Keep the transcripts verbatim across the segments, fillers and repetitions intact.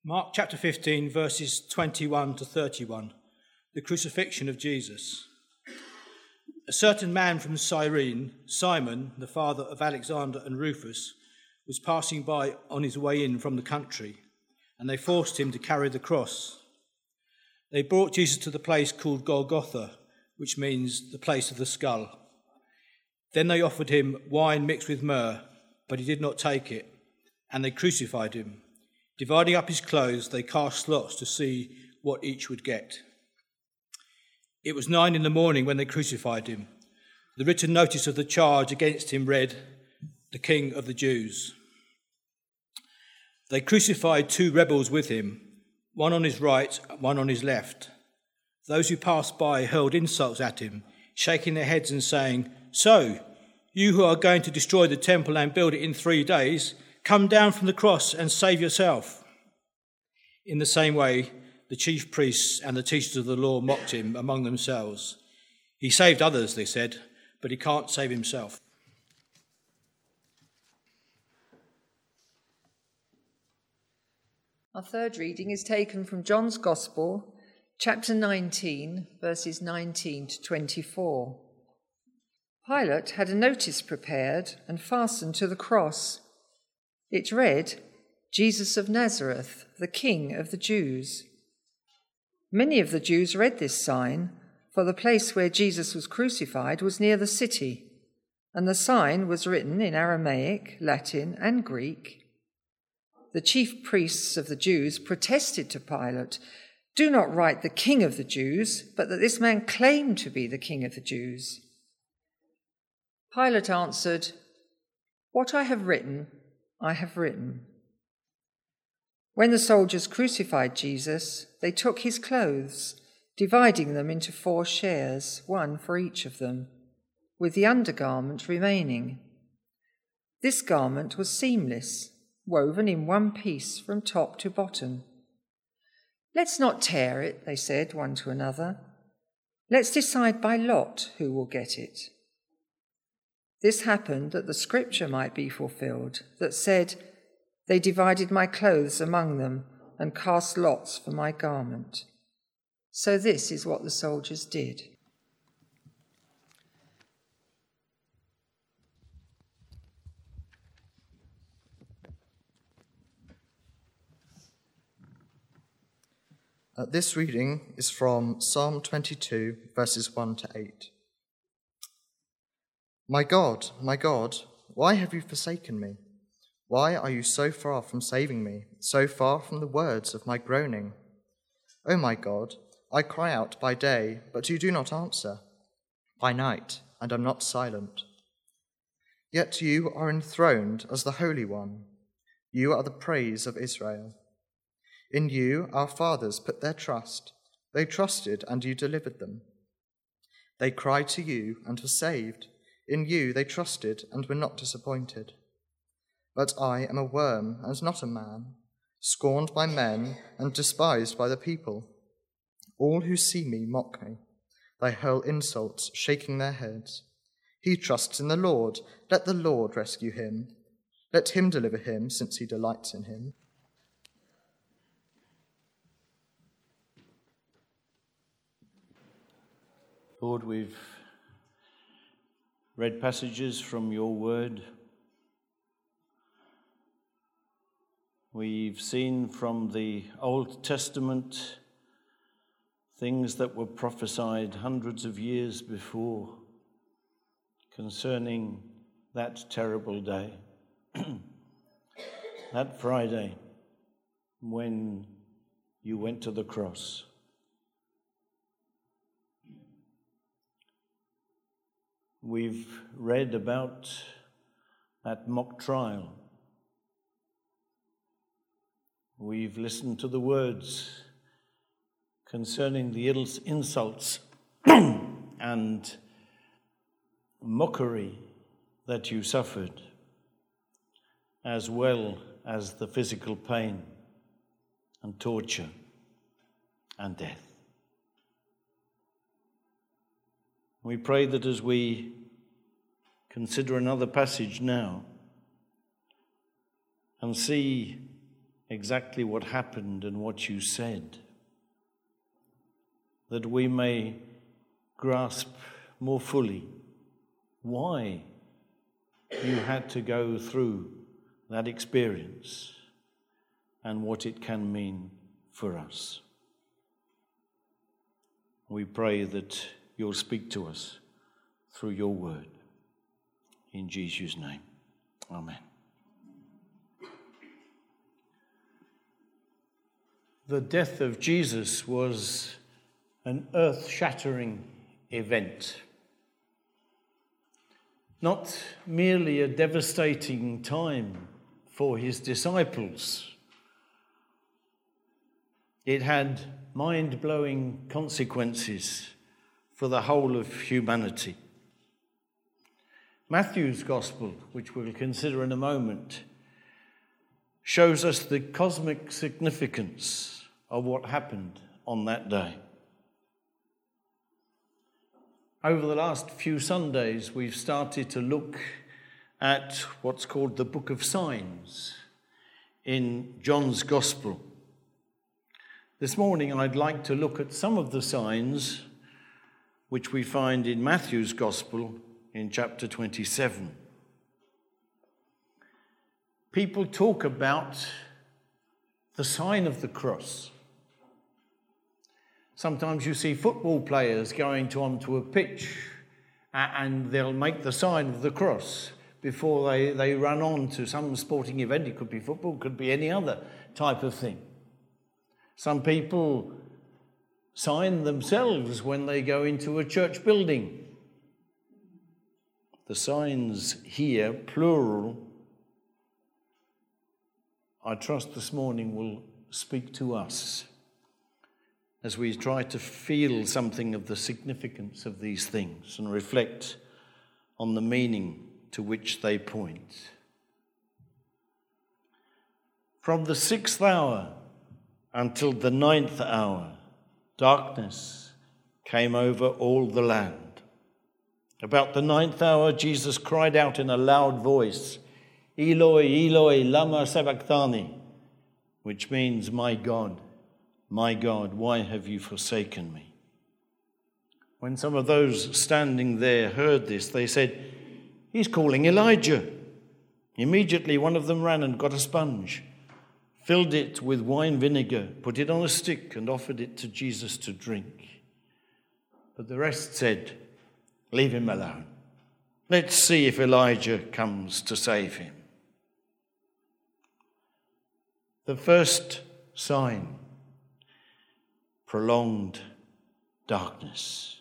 Mark chapter fifteen, verses twenty-one to thirty-one, the crucifixion of Jesus. A certain man from Cyrene, Simon, the father of Alexander and Rufus, was passing by on his way in from the country, and they forced him to carry the cross. They brought Jesus to the place called Golgotha, which means the place of the skull. Then they offered him wine mixed with myrrh, but he did not take it, and they crucified him. Dividing up his clothes, they cast lots to see what each would get. It was nine in the morning when they crucified him. The written notice of the charge against him read, "The King of the Jews." They crucified two rebels with him, one on his right, one on his left. Those who passed by hurled insults at him, shaking their heads and saying, "So, you who are going to destroy the temple and build it in three days, come down from the cross and save yourself." In the same way, the chief priests and the teachers of the law mocked him among themselves. "He saved others," they said, "but he can't save himself." Our third reading is taken from John's Gospel, chapter nineteen, verses nineteen to twenty-four. Pilate had a notice prepared and fastened to the cross. It read, "Jesus of Nazareth, the King of the Jews." Many of the Jews read this sign, for the place where Jesus was crucified was near the city, and the sign was written in Aramaic, Latin, and Greek. The chief priests of the Jews protested to Pilate, "Do not write the King of the Jews, but that this man claimed to be the King of the Jews." Pilate answered, "What I have written, I have written." When the soldiers crucified Jesus, they took his clothes, dividing them into four shares, one for each of them, with the undergarment remaining. This garment was seamless, woven in one piece from top to bottom. "Let's not tear it," they said one to another. "Let's decide by lot who will get it." This happened that the scripture might be fulfilled, that said, "They divided my clothes among them and cast lots for my garment." So this is what the soldiers did. Uh, this reading is from Psalm twenty-two, verses one to eight. My God, my God, why have you forsaken me? Why are you so far from saving me, so far from the words of my groaning? O my God, I cry out by day, but you do not answer, by night, and am not silent. Yet you are enthroned as the Holy One. You are the praise of Israel. In you our fathers put their trust. They trusted, and you delivered them. They cried to you and were saved. In you they trusted and were not disappointed. But I am a worm and not a man, scorned by men and despised by the people. All who see me mock me. They hurl insults, shaking their heads. He trusts in the Lord. Let the Lord rescue him. Let him deliver him, since he delights in him. Lord, we've read passages from your word. We've seen from the Old Testament things that were prophesied hundreds of years before concerning that terrible day, that Friday when you went to the cross. We've read about that mock trial. We've listened to the words concerning the insults and mockery that you suffered, as well as the physical pain and torture and death. We pray that as we consider another passage now and see exactly what happened and what you said, that we may grasp more fully why you had to go through that experience and what it can mean for us. We pray that you'll speak to us through your word. In Jesus' name, amen. The death of Jesus was an earth-shattering event. Not merely a devastating time for his disciples. It had mind-blowing consequences for the whole of humanity. Matthew's Gospel, which we'll consider in a moment, shows us the cosmic significance of what happened on that day. Over the last few Sundays, we've started to look at what's called the Book of Signs in John's Gospel. This morning, I'd like to look at some of the signs which we find in Matthew's Gospel in chapter twenty-seven. People talk about the sign of the cross. Sometimes you see football players going to, onto a pitch and they'll make the sign of the cross before they, they run on to some sporting event. It could be football, could be any other type of thing. Some people sign themselves when they go into a church building. The signs here, plural, I trust this morning will speak to us as we try to feel something of the significance of these things and reflect on the meaning to which they point. From the sixth hour until the ninth hour, darkness came over all the land. About the ninth hour, Jesus cried out in a loud voice, Eloi, Eloi, lama sabachthani, which means, my God, my God, why have you forsaken me? When some of those standing there heard this, they said, he's calling Elijah. Immediately one of them ran and got a sponge, filled it with wine vinegar, put it on a stick and offered it to Jesus to drink. But the rest said, leave him alone. Let's see if Elijah comes to save him. The first sign, prolonged darkness.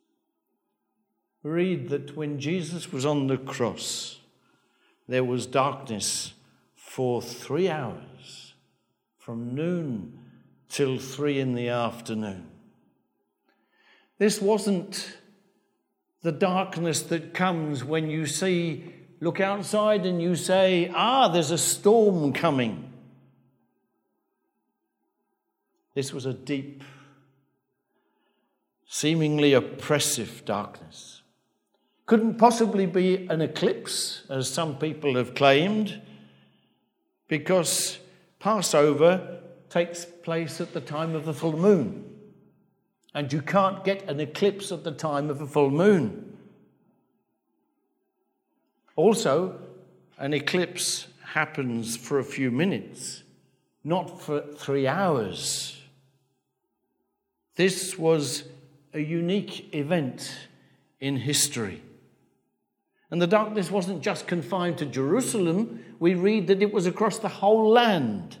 Read that when Jesus was on the cross, there was darkness for three hours, from noon till three in the afternoon. This wasn't the darkness that comes when you see, look outside and you say, ah, there's a storm coming. This was a deep, seemingly oppressive darkness. Couldn't possibly be an eclipse, as some people have claimed, because Passover takes place at the time of the full moon. And you can't get an eclipse at the time of a full moon. Also, an eclipse happens for a few minutes, not for three hours. This was a unique event in history. And the darkness wasn't just confined to Jerusalem. We read that it was across the whole land.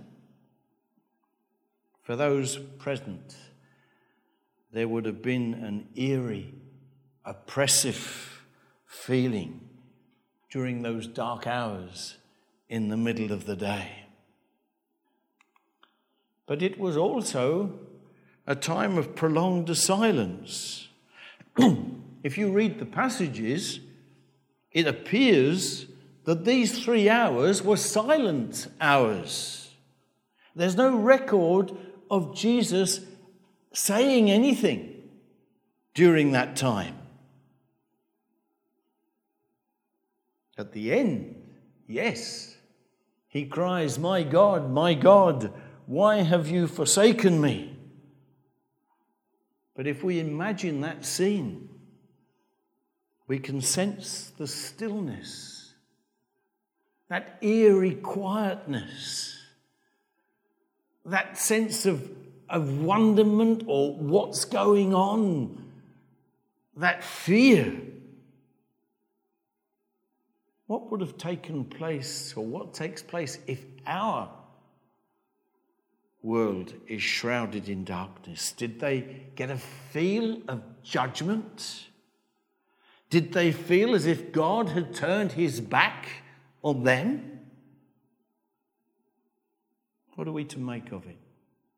For those present, there would have been an eerie, oppressive feeling during those dark hours in the middle of the day. But it was also a time of prolonged silence. If you read the passages, it appears that these three hours were silent hours. There's no record of Jesus saying anything during that time. At the end, yes, He cries, "My God, my God, why have you forsaken me?" But if we imagine that scene, we can sense the stillness, that eerie quietness, that sense of, of wonderment or what's going on, that fear. What would have taken place, or what takes place, if our world is shrouded in darkness? Did they get a feel of judgment? Did they feel as if God had turned his back on them? What are we to make of it?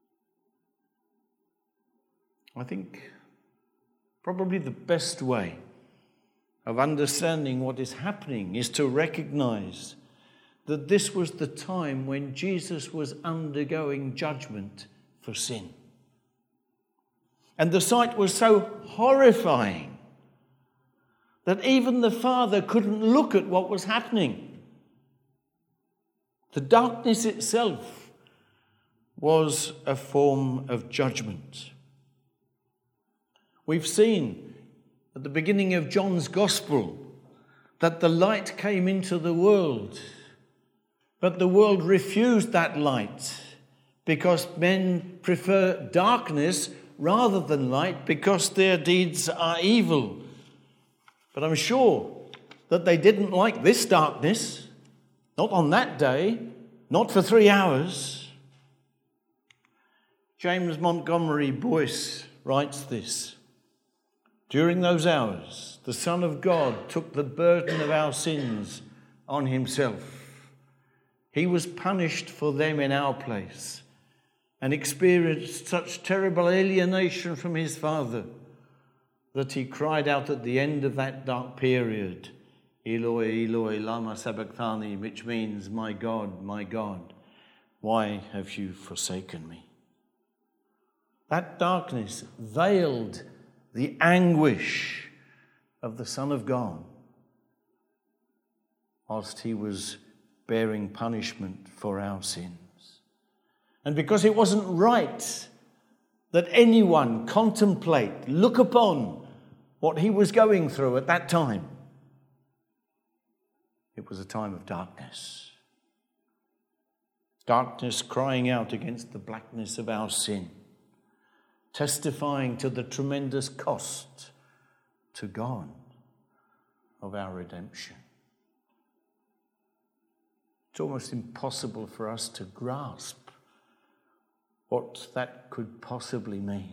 I think probably the best way of understanding what is happening is to recognize that this was the time when Jesus was undergoing judgment for sin. And the sight was so horrifying that even the Father couldn't look at what was happening. The darkness itself was a form of judgment. We've seen at the beginning of John's Gospel that the light came into the world, but the world refused that light because men prefer darkness rather than light because their deeds are evil. But I'm sure that they didn't like this darkness, not on that day, not for three hours. James Montgomery Boyce writes this: "During those hours, the Son of God took the burden of our sins on himself. He was punished for them in our place and experienced such terrible alienation from his Father that he cried out at the end of that dark period, 'Eloi, Eloi, lama sabachthani,' which means, 'My God, my God, why have you forsaken me?' That darkness veiled the anguish of the Son of God whilst he was bearing punishment for our sins. And because it wasn't right that anyone contemplate, look upon what he was going through at that time, it was a time of darkness. Darkness crying out against the blackness of our sin, testifying to the tremendous cost to God of our redemption. It's almost impossible for us to grasp what that could possibly mean.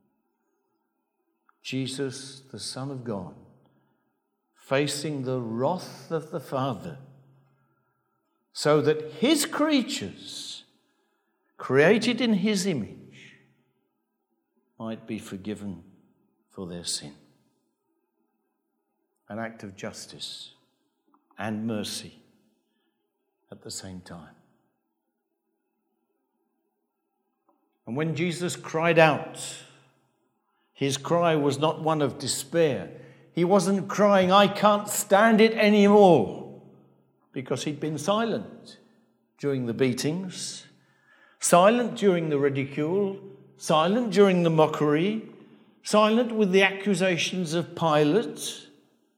Jesus, the Son of God, facing the wrath of the Father so that his creatures, created in his image, might be forgiven for their sin. An act of justice and mercy at the same time. And when Jesus cried out, his cry was not one of despair. He wasn't crying, "I can't stand it anymore," because he'd been silent during the beatings, silent during the ridicule, silent during the mockery, silent with the accusations of Pilate.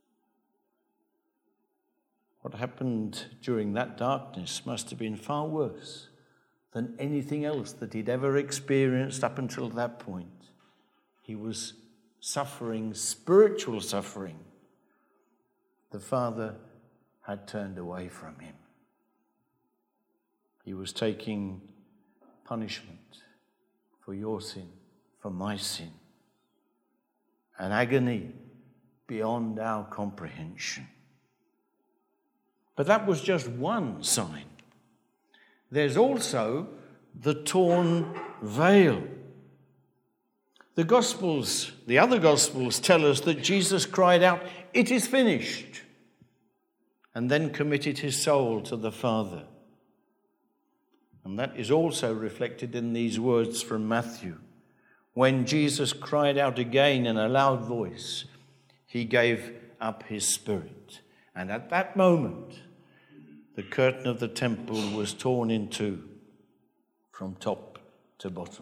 What happened during that darkness must have been far worse than anything else that he'd ever experienced up until that point. He was suffering spiritual suffering. The Father had turned away from him. He was taking punishment for your sin, for my sin. An agony beyond our comprehension. But that was just one sign. There's also the torn veil. The Gospels, the other Gospels tell us that Jesus cried out, "It is finished," and then committed his soul to the Father. And that is also reflected in these words from Matthew. When Jesus cried out again in a loud voice, he gave up his spirit. And at that moment, the curtain of the temple was torn in two from top to bottom.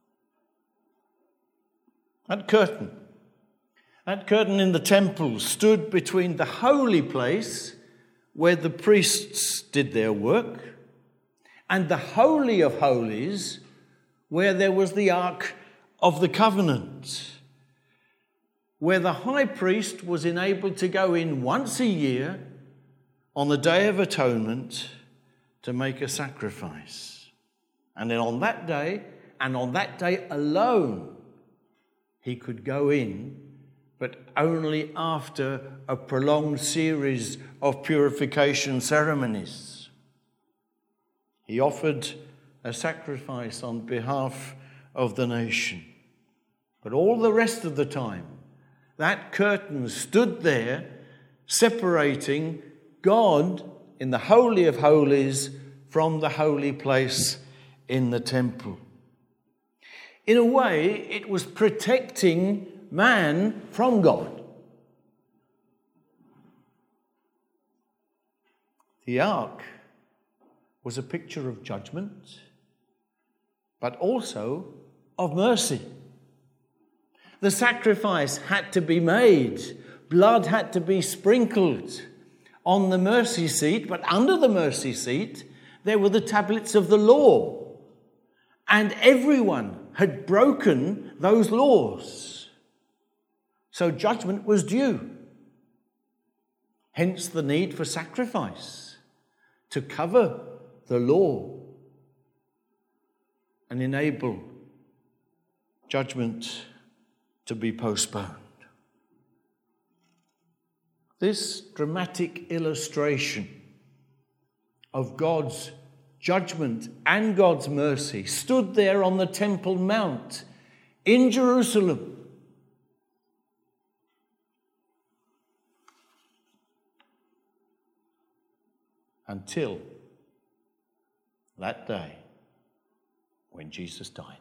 That curtain, that curtain in the temple stood between the holy place where the priests did their work and the Holy of Holies where there was the Ark of the Covenant, where the high priest was enabled to go in once a year on the Day of Atonement to make a sacrifice. And then on that day, and on that day alone, he could go in, but only after a prolonged series of purification ceremonies. He offered a sacrifice on behalf of the nation. But all the rest of the time, that curtain stood there, separating God in the Holy of Holies from the holy place in the temple. In a way, it was protecting man from God. The ark was a picture of judgment, but also of mercy. The sacrifice had to be made. Blood had to be sprinkled on the mercy seat, but under the mercy seat, there were the tablets of the law. And everyone had broken those laws. So judgment was due. Hence the need for sacrifice to cover the law and enable judgment to be postponed. This dramatic illustration of God's judgment and God's mercy stood there on the Temple Mount in Jerusalem. Until that day when Jesus died.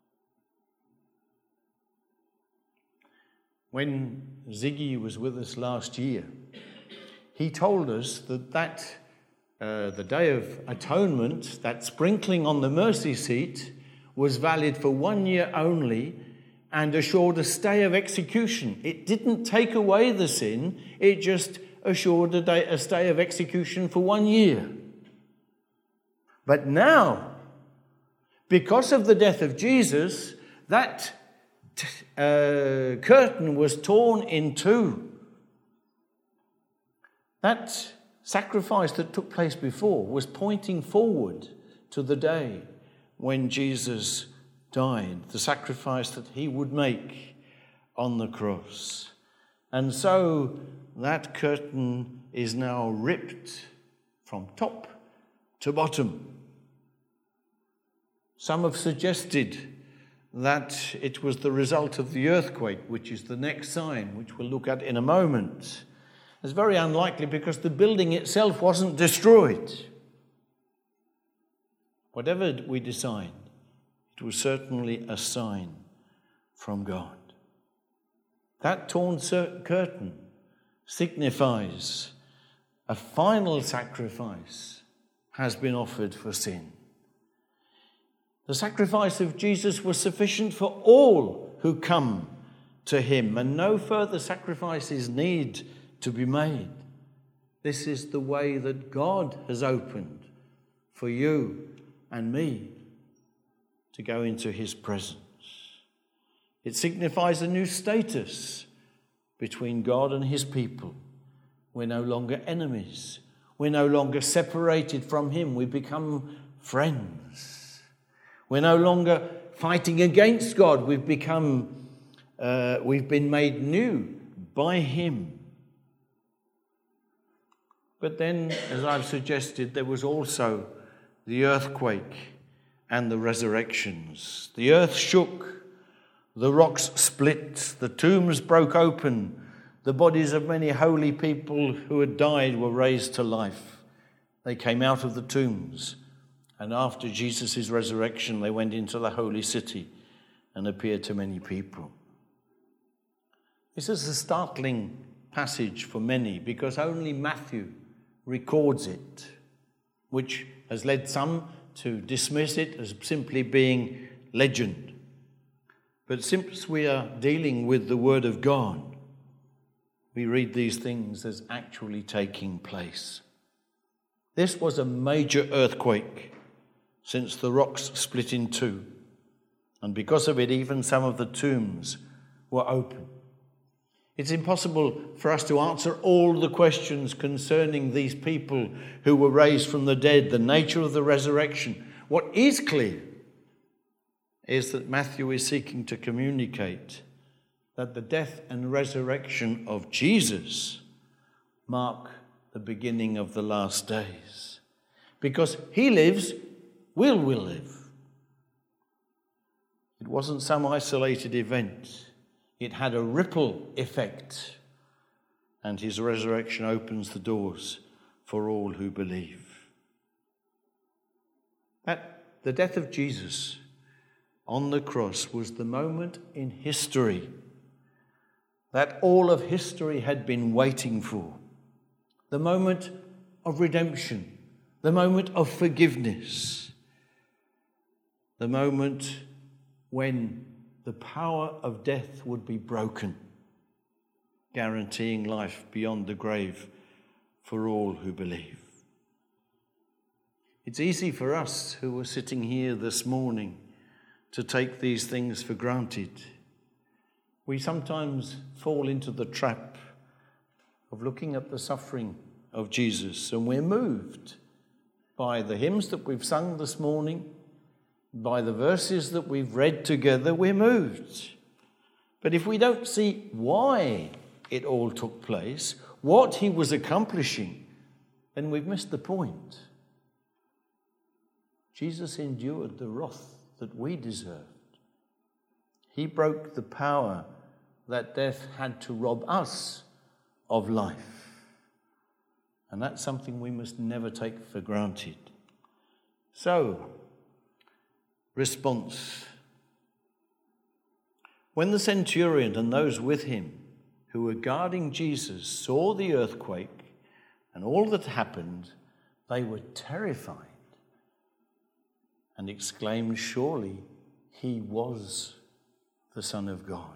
When Ziggy was with us last year, he told us that, that uh, the Day of Atonement, that sprinkling on the mercy seat, was valid for one year only and assured a stay of execution. It didn't take away the sin, it just assured a, day, a stay of execution for one year. But now, because of the death of Jesus, that uh, curtain was torn in two. That sacrifice that took place before was pointing forward to the day when Jesus died, the sacrifice that he would make on the cross. And so that curtain is now ripped from top to bottom. Some have suggested that it was the result of the earthquake, which is the next sign, which we'll look at in a moment. It's very unlikely because the building itself wasn't destroyed. Whatever we decide, it was certainly a sign from God. That torn curtain signifies a final sacrifice has been offered for sin. The sacrifice of Jesus was sufficient for all who come to him, and no further sacrifices need to be made. This is the way that God has opened for you and me to go into his presence. It signifies a new status between God and his people. We're no longer enemies. We're no longer separated from him. We become friends. We're no longer fighting against God. We've become, uh, we've been made new by him. But then, as I've suggested, there was also the earthquake and the resurrections. The earth shook, the rocks split, the tombs broke open, the bodies of many holy people who had died were raised to life. They came out of the tombs, and after Jesus' resurrection, they went into the holy city and appeared to many people. This is a startling passage for many because only Matthew records it. which has led some to dismiss it as simply being legend. But since we are dealing with the Word of God, we read these things as actually taking place. This was a major earthquake since the rocks split in two, and because of it, even some of the tombs were open. It's impossible for us to answer all the questions concerning these people who were raised from the dead, the nature of the resurrection. What is clear is that Matthew is seeking to communicate that the death and resurrection of Jesus mark the beginning of the last days. Because he lives, we will live. It wasn't some isolated event. It had a ripple effect, and his resurrection opens the doors for all who believe. At the death of Jesus on the cross was the moment in history that all of history had been waiting for. The moment of redemption, the moment of forgiveness, the moment when the power of death would be broken, guaranteeing life beyond the grave for all who believe. It's easy for us who are sitting here this morning to take these things for granted. We sometimes fall into the trap of looking at the suffering of Jesus, and we're moved by the hymns that we've sung this morning, by the verses that we've read together. We're moved. But if we don't see why it all took place, what he was accomplishing, then we've missed the point. Jesus endured the wrath that we deserved. He broke the power that death had to rob us of life. And that's something we must never take for granted. So, response. When the centurion and those with him who were guarding Jesus saw the earthquake and all that happened, they were terrified and exclaimed, "Surely he was the Son of God."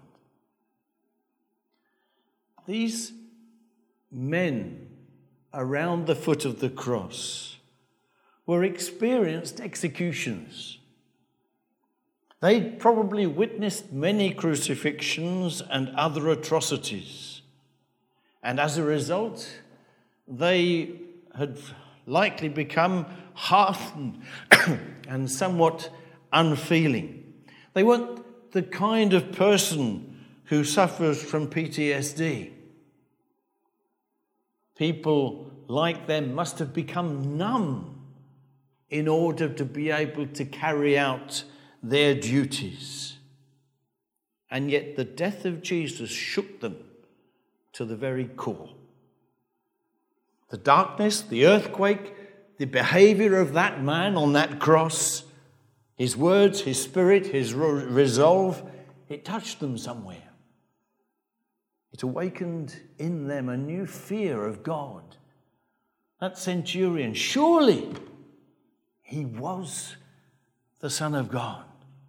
These men around the foot of the cross were experienced executioners. They'd probably witnessed many crucifixions and other atrocities. And as a result, they had likely become hardened and somewhat unfeeling. They weren't the kind of person who suffers from P T S D. People like them must have become numb in order to be able to carry out their duties. And yet the death of Jesus shook them to the very core. The darkness, the earthquake, the behavior of that man on that cross, his words, his spirit, his resolve, it touched them somewhere. It awakened in them a new fear of God. That centurion, surely he was the Son of God.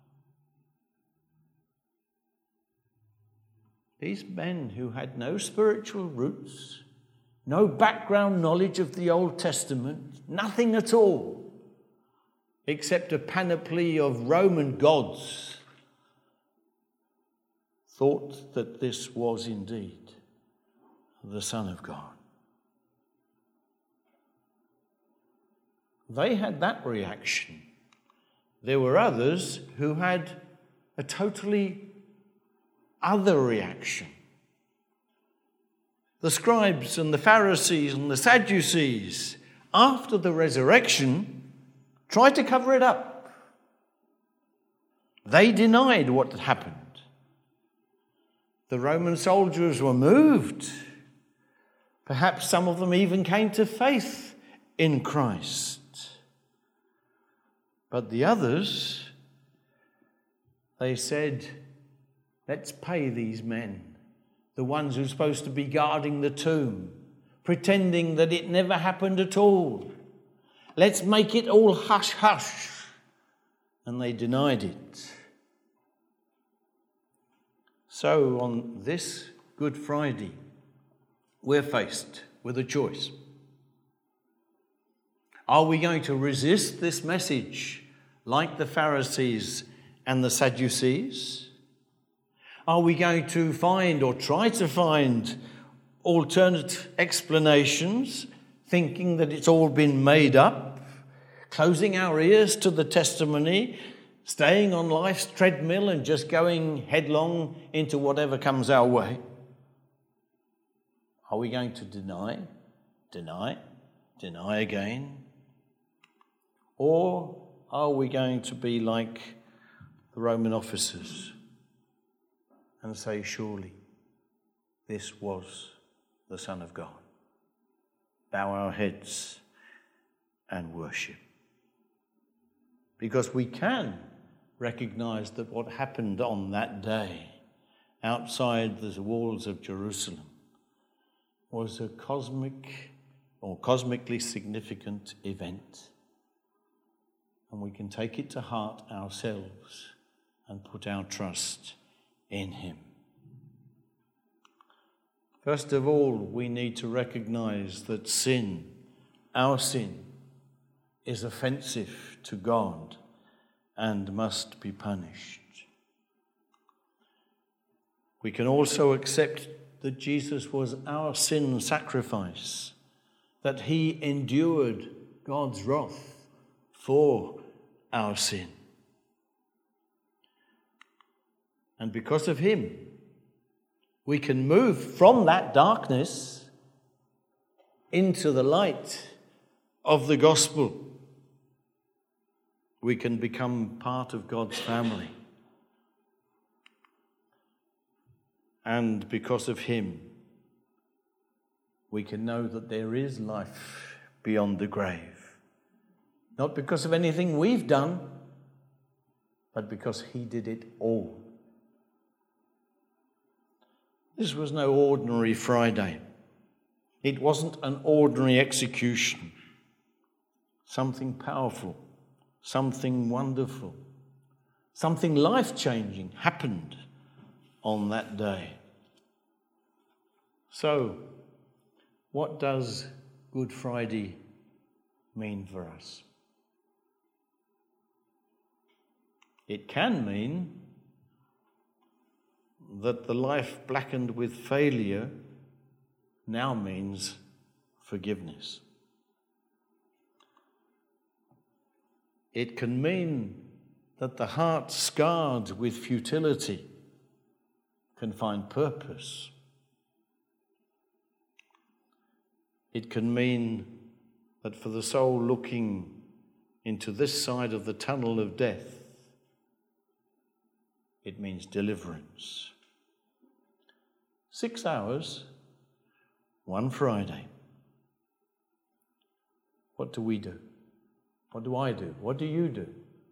These men who had no spiritual roots, no background knowledge of the Old Testament, nothing at all, except a panoply of Roman gods, thought that this was indeed the Son of God. They had that reaction. There were others who had a totally other reaction. The scribes and the Pharisees and the Sadducees, after the resurrection, tried to cover it up. They denied what had happened. The Roman soldiers were moved. Perhaps some of them even came to faith in Christ. But the others, they said, let's pay these men, the ones who are supposed to be guarding the tomb, pretending that it never happened at all. let's make it all hush-hush. And they denied it. So on this Good Friday, we're faced with a choice. Are we going to resist this message like the Pharisees and the Sadducees? Are we going to find or try to find alternate explanations, thinking that it's all been made up, closing our ears to the testimony, staying on life's treadmill and just going headlong into whatever comes our way? Are we going to deny, deny, deny again? Or are we going to be like the Roman officers and say, surely this was the Son of God? Bow our heads and worship. Because we can recognize that what happened on that day outside the walls of Jerusalem was a cosmic or cosmically significant event. And we can take it to heart ourselves and put our trust in him. First of all, we need to recognize that sin, our sin, is offensive to God and must be punished. We can also accept that Jesus was our sin sacrifice, that he endured God's wrath for our sin. And because of him, we can move from that darkness into the light of the gospel. We can become part of God's family. And because of him, we can know that there is life beyond the grave. Not because of anything we've done, but because he did it all. This was no ordinary Friday. It wasn't an ordinary execution. Something powerful, something wonderful, something life-changing happened on that day. So, what does Good Friday mean for us? It can mean that the life blackened with failure now means forgiveness. It can mean that the heart scarred with futility can find purpose. It can mean that for the soul looking into this side of the tunnel of death, it means deliverance. Six hours, one Friday. What do we do? What do I do? What do you do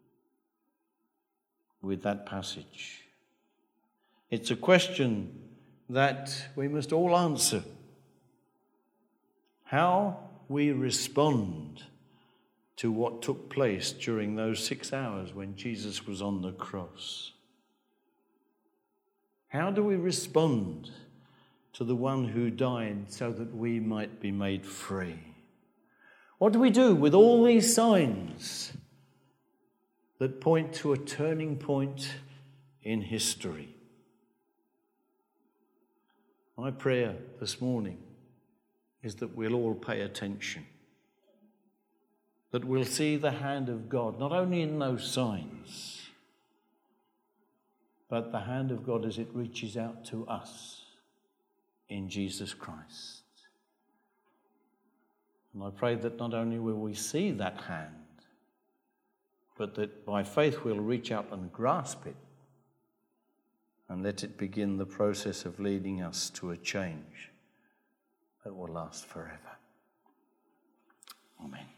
with that passage? It's a question that we must all answer. How we respond to what took place during those six hours when Jesus was on the cross. How do we respond to the one who died so that we might be made free? What do we do with all these signs that point to a turning point in history? My prayer this morning is that we'll all pay attention, that we'll see the hand of God, not only in those signs, but the hand of God as it reaches out to us in Jesus Christ. And I pray that not only will we see that hand, but that by faith we'll reach out and grasp it and let it begin the process of leading us to a change that will last forever. Amen.